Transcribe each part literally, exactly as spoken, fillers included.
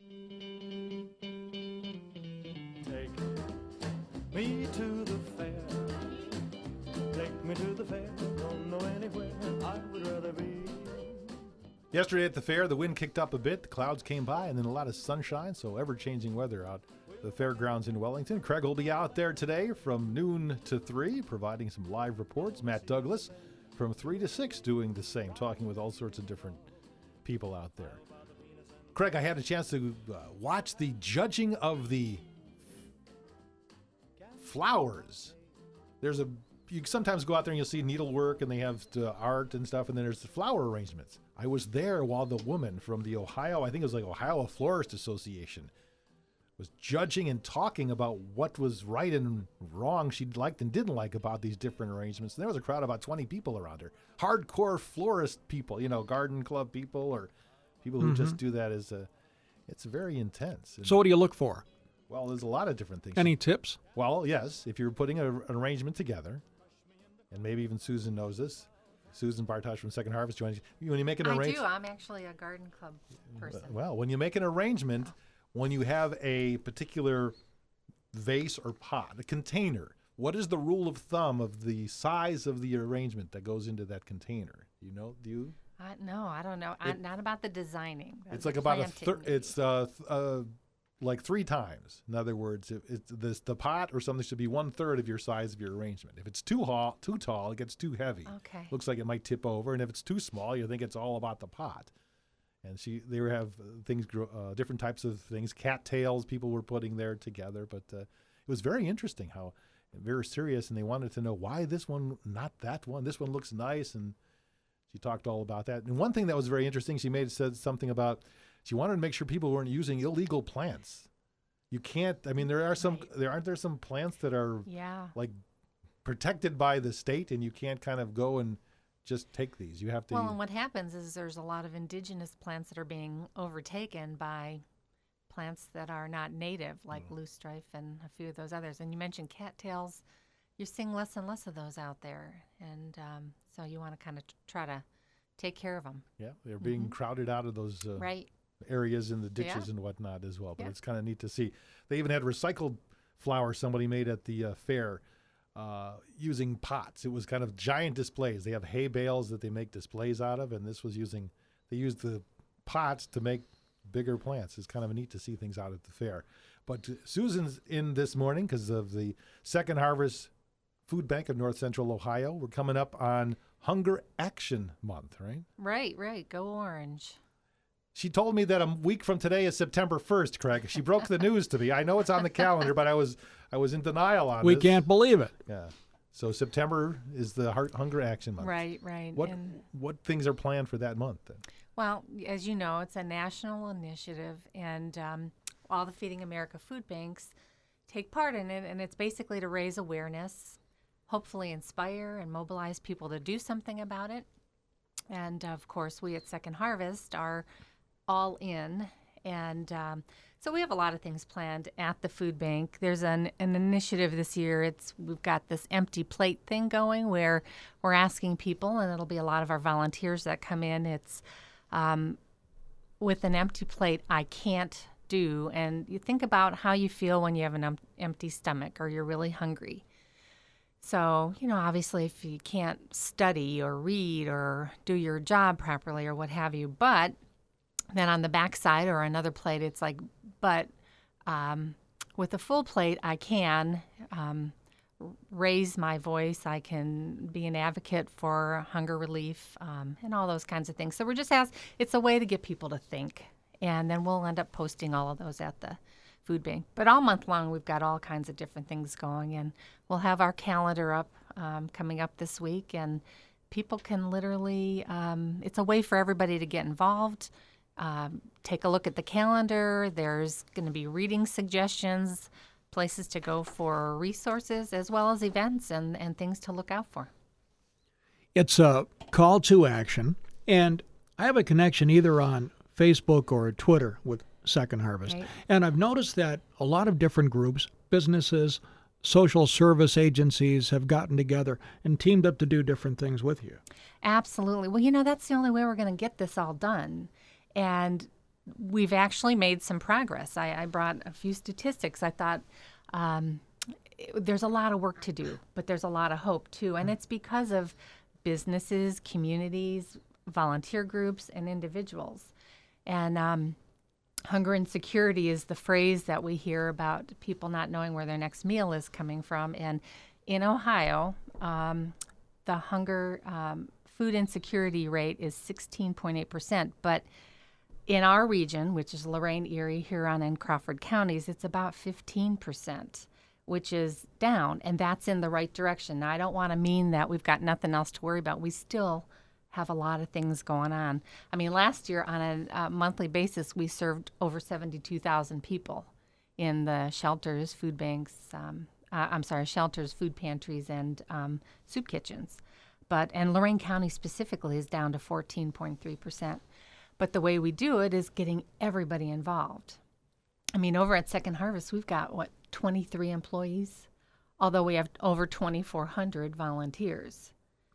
Take me to the fair. Take me to the fair. Don't know anywhere I would rather be. Yesterday at the fair, the wind kicked up a bit, the clouds came by, and then a lot of sunshine, so ever-changing weather out the fairgrounds in Wellington. Craig will be out there today from noon to three, providing some live reports. Matt Douglas from three to six doing the same, talking with all sorts of different people out there. Craig, I had a chance to uh, watch the judging of the flowers. There's a you sometimes go out there and you'll see needlework and they have uh, art and stuff, and then there's the flower arrangements. I was there while the woman from the Ohio, I think it was like Ohio Florist Association, was judging and talking about what was right and wrong she liked and didn't like about these different arrangements. And there was a crowd of about twenty people around her. Hardcore florist people, you know, garden club people or people who mm-hmm. just do that as a, it's very intense. And so what do you look for? Well, there's a lot of different things. Any tips? Well, yes. If you're putting a, an arrangement together, and maybe even Susan knows this, Susan Bartosh from Second Harvest joins you. When you make an arrangement, I do. I'm actually a garden club person. Well, when you make an arrangement, when you have a particular vase or pot, a container, what is the rule of thumb of the size of the arrangement that goes into that container? You know, do you? Uh, no, I don't know. It, I, not about the designing. It's like about a third. It's uh, th- uh, like three times. In other words, if it's this the pot or something should be one third of your size of your arrangement. If it's too tall, too tall, it gets too heavy. Okay. Looks like it might tip over, and if it's too small, you think it's all about the pot. And she, they have things, uh, different types of things, cattails people were putting there together. But uh, it was very interesting how very serious, and they wanted to know why this one, not that one. This one looks nice, and she talked all about that. And one thing that was very interesting, she made said something about she wanted to make sure people weren't using illegal plants. You can't. I mean, there are some. Right. There aren't there some plants that are yeah. like protected by the state, and you can't kind of go and just take these. You have to. Well, and what happens is there's a lot of indigenous plants that are being overtaken by plants that are not native, like mm. loosestrife and a few of those others. And you mentioned cattails. You're seeing less and less of those out there, and um, so you want to kind of t- try to take care of them. Yeah, they're being mm-hmm. crowded out of those uh, right. areas in the ditches yeah. and whatnot as well. But yeah. it's kind of neat to see. They even had recycled flowers somebody made at the uh, fair uh, using pots. It was kind of giant displays. They have hay bales that they make displays out of, and this was using, they used the pots to make bigger plants. It's kind of neat to see things out at the fair. But uh, Susan's in this morning because of the Second Harvest Food Bank of North Central Ohio. We're coming up on Hunger Action Month, right? Right, right. Go Orange. She told me that a week from today is September first, Craig. She broke the news to me. I know it's on the calendar, but I was I was in denial on we this. We can't believe it. Yeah. So September is the Hunger Action Month. Right, right. What and what things are planned for that month then? Well, as you know, it's a national initiative, and um, all the Feeding America food banks take part in it, and it's basically to raise awareness, hopefully inspire and mobilize people to do something about it. And, of course, we at Second Harvest are all in. And um, so we have a lot of things planned at the food bank. There's an, an initiative this year. It's we've got this empty plate thing going where we're asking people, and it'll be a lot of our volunteers that come in. It's um, with an empty plate, I can't do. And you think about how you feel when you have an um, empty stomach or you're really hungry. So, you know, obviously if you can't study or read or do your job properly or what have you, but then on the back side or another plate, it's like, but um, with a full plate, I can um, raise my voice. I can be an advocate for hunger relief um, and all those kinds of things. So we're just asked, it's a way to get people to think. And then we'll end up posting all of those at the food bank. But all month long, we've got all kinds of different things going, and we'll have our calendar up um, coming up this week, and people can literally, um, it's a way for everybody to get involved. Um, take a look at the calendar. There's going to be reading suggestions, places to go for resources, as well as events and, and things to look out for. It's a call to action, and I have a connection either on Facebook or Twitter with Second Harvest. Right. And I've noticed that a lot of different groups, businesses, social service agencies have gotten together and teamed up to do different things with you. Absolutely. Well, you know, that's the only way we're going to get this all done. And we've actually made some progress. I, I brought a few statistics. I thought um, it- there's a lot of work to do, but there's a lot of hope too. And it's because of businesses, communities, volunteer groups, and individuals. And um, hunger insecurity is the phrase that we hear about people not knowing where their next meal is coming from. And in Ohio, um, the hunger um, food insecurity rate is sixteen point eight percent. But in our region, which is Lorain, Erie, Huron, and Crawford counties, it's about fifteen percent, which is down, and that's in the right direction. Now, I don't want to mean that we've got nothing else to worry about. We still have a lot of things going on. I mean, last year on a uh, monthly basis, we served over seventy-two thousand people in the shelters, food banks, um, uh, I'm sorry, shelters, food pantries, and um, soup kitchens. But, and Lorain County specifically is down to fourteen point three percent. But the way we do it is getting everybody involved. I mean, over at Second Harvest, we've got, what, twenty-three employees, although we have over twenty-four hundred volunteers.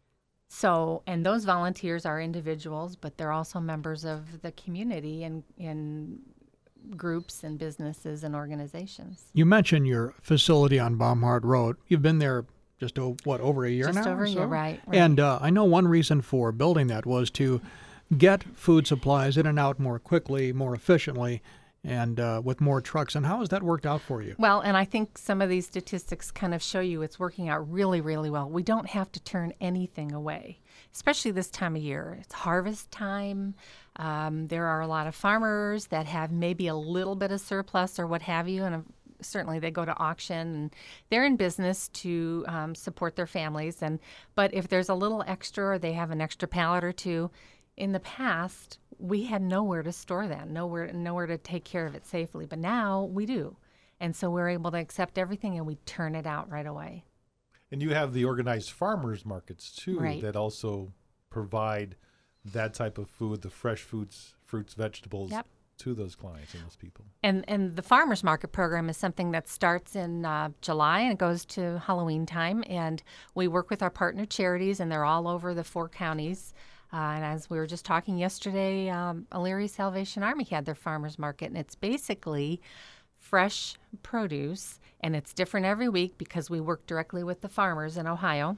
So, and those volunteers are individuals, but they're also members of the community and in groups and businesses and organizations. You mentioned your facility on Baumhard Road. You've been there just, oh, what, over a year Just now? over or a so? year, right, right. And uh, I know one reason for building that was to get food supplies in and out more quickly, more efficiently, and uh, with more trucks. And how has that worked out for you? Well, and I think some of these statistics kind of show you it's working out really, really well. We don't have to turn anything away, especially this time of year. It's harvest time. Um, there are a lot of farmers that have maybe a little bit of surplus or what have you, and uh, certainly they go to auction, and they're in business to um, support their families. And but if there's a little extra or they have an extra pallet or two, in the past, we had nowhere to store that, nowhere, nowhere to take care of it safely. But now we do. And so we're able to accept everything and we turn it out right away. And you have the organized farmers markets too, Right. that also provide that type of food, the fresh foods, fruits, vegetables Yep. to those clients and those people. And and the farmers market program is something that starts in uh, July and it goes to Halloween time. And we work with our partner charities, and they're all over the four counties. Uh, and as we were just talking yesterday, um, Elyria Salvation Army had their farmers market, and it's basically fresh produce, and it's different every week because we work directly with the farmers in Ohio.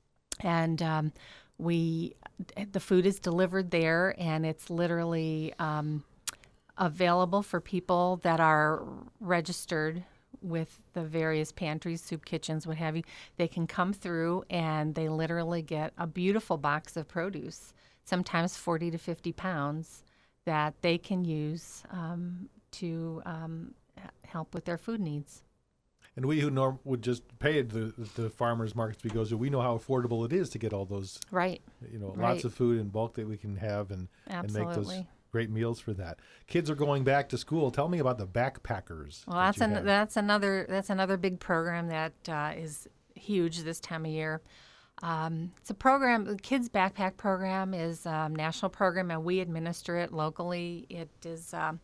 And um, we, the food is delivered there, and it's literally um, available for people that are registered with the various pantries, soup kitchens, what have you. They can come through and they literally get a beautiful box of produce, sometimes forty to fifty pounds, that they can use um, to um, h- help with their food needs. And we who norm would just pay the the farmers markets because we know how affordable it is to get all those, Right. you know, Right. lots of food in bulk that we can have and, and make those Absolutely. great meals for that. Kids are going back to school. Tell me about the backpackers. Well, that that's you an, have. that's another that's another big program that uh, is huge this time of year. Um, it's a program. The Kids Backpack Program is a national program, and we administer it locally. It is um,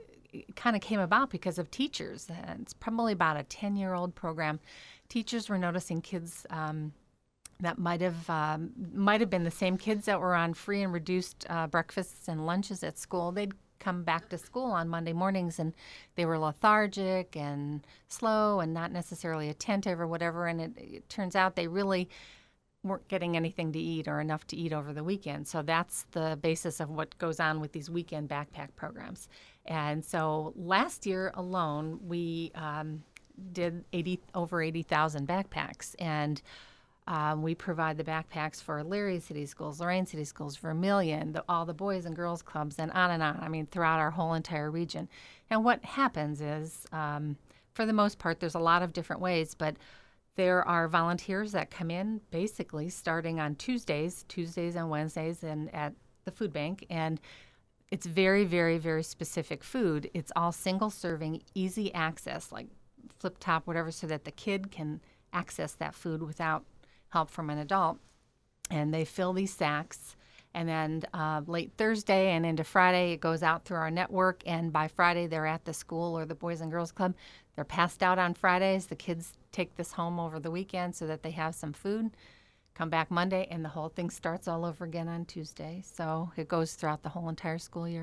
it kind of came about because of teachers. And it's probably about a ten-year-old program. Teachers were noticing kids um, that might have um, might have been the same kids that were on free and reduced uh, breakfasts and lunches at school. They'd come back to school on Monday mornings, and they were lethargic and slow and not necessarily attentive or whatever. And it, it turns out they really weren't getting anything to eat or enough to eat over the weekend. So that's the basis of what goes on with these weekend backpack programs. And so last year alone, we um, did eighty over eighty thousand backpacks, and um, we provide the backpacks for Elyria City Schools, Lorain City Schools, Vermilion, the, all the Boys and Girls Clubs, and on and on. I mean, throughout our whole entire region. And what happens is, um, for the most part, there's a lot of different ways, but there are volunteers that come in basically starting on Tuesdays, Tuesdays and Wednesdays, and at the food bank, and it's very, very, very specific food. It's all single serving, easy access, like flip top, whatever, so that the kid can access that food without help from an adult. And they fill these sacks, and then uh, late Thursday and into Friday, it goes out through our network, and by Friday, they're at the school or the Boys and Girls Club. They're passed out on Fridays. The kids take this home over the weekend so that they have some food, come back Monday, and the whole thing starts all over again on Tuesday. So it goes throughout the whole entire school year.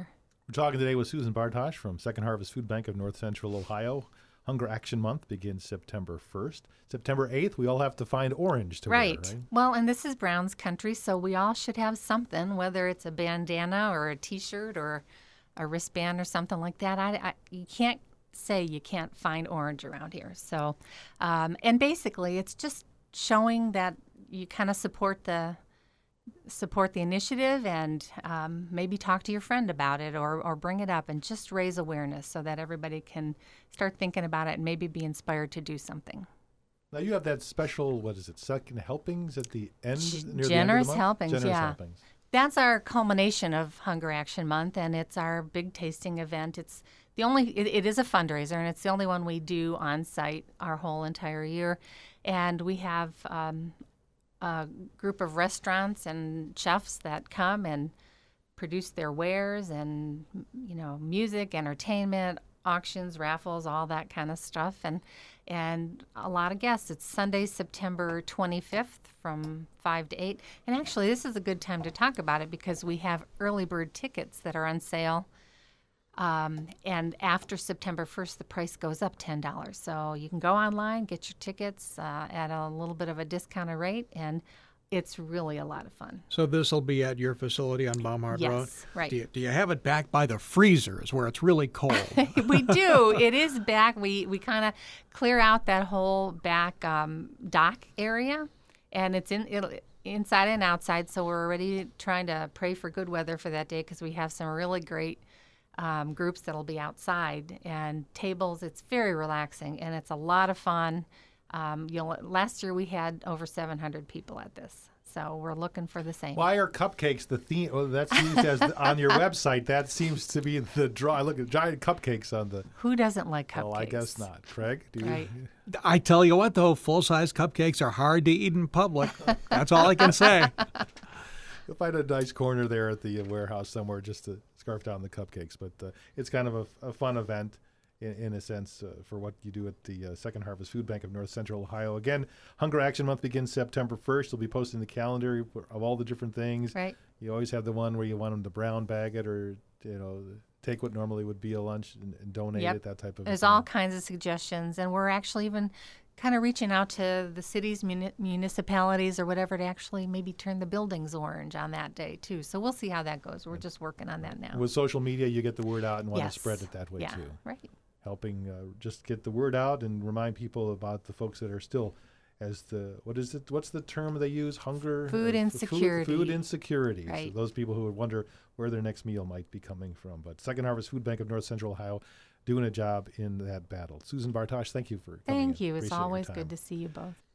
We're talking today with Susan Bartosh from Second Harvest Food Bank of North Central Ohio. Hunger Action Month begins September first. September eighth, we all have to find orange to Right. wear, right? Well, and this is Brown's country, so we all should have something, whether it's a bandana or a T-shirt or a wristband or something like that. I, I you can't say you can't find orange around here. So, um, and basically, it's just showing that you kind of support the support the initiative and um, maybe talk to your friend about it or, or bring it up and just raise awareness so that everybody can start thinking about it and maybe be inspired to do something. Now you have that special, what is it, second helpings at the end? G- near the end Generous of the month? helpings, Generous yeah. helpings. That's our culmination of Hunger Action Month, and it's our big tasting event. It's the only, it, it is a fundraiser, and it's the only one we do on site our whole entire year. And we have um, a group of restaurants and chefs that come and produce their wares and, you know, music, entertainment, auctions, raffles, all that kind of stuff. And and a lot of guests. It's Sunday, September twenty-fifth from five to eight. And actually, this is a good time to talk about it because we have early bird tickets that are on sale. Um, and after September first, the price goes up ten dollars. So you can go online, get your tickets uh, at a little bit of a discounted rate, and it's really a lot of fun. So this will be at your facility on Baumhart Road? Yes, right. Do you, do you have it back by the freezers where it's really cold? We do. It is back. We we kind of clear out that whole back um, dock area, and it's in it, inside and outside. So we're already trying to pray for good weather for that day because we have some really great um, groups that'll be outside and tables. It's very relaxing and it's a lot of fun. Um, you'll, last year we had over seven hundred people at this, so we're looking for the same. Why are cupcakes the theme? Well, that's used as the, on your website. That seems to be the draw. I look at giant cupcakes on the. Who doesn't like cupcakes? Well, I guess not. Craig, do you? Right. I tell you what, though, full-size cupcakes are hard to eat in public. That's all I can say. You'll find a nice corner there at the uh, warehouse somewhere just to scarf down the cupcakes. But uh, it's kind of a, a fun event. In, in a sense, uh, for what you do at the uh, Second Harvest Food Bank of North Central Ohio. Again, Hunger Action Month begins September first. You'll be posting the calendar of all the different things. Right. You always have the one where you want them to brown bag it or, you know, take what normally would be a lunch and, and donate Yep. it, that type of There's thing. all kinds of suggestions, and we're actually even kind of reaching out to the cities, muni- municipalities, or whatever to actually maybe turn the buildings orange on that day too. So we'll see how that goes. We're just working on that now. With social media, you get the word out and want Yes. to spread it that way yeah, too. right. Helping uh, just get the word out and remind people about the folks that are still, as the what is it? What's the term they use? Hunger, Food uh, insecurity. Food, food insecurity. Right. So those people who would wonder where their next meal might be coming from. But Second Harvest Food Bank of North Central Ohio, doing a job in that battle. Susan Bartosh, thank you for coming. Thank in. you. It's Appreciate your always time. good to see you both.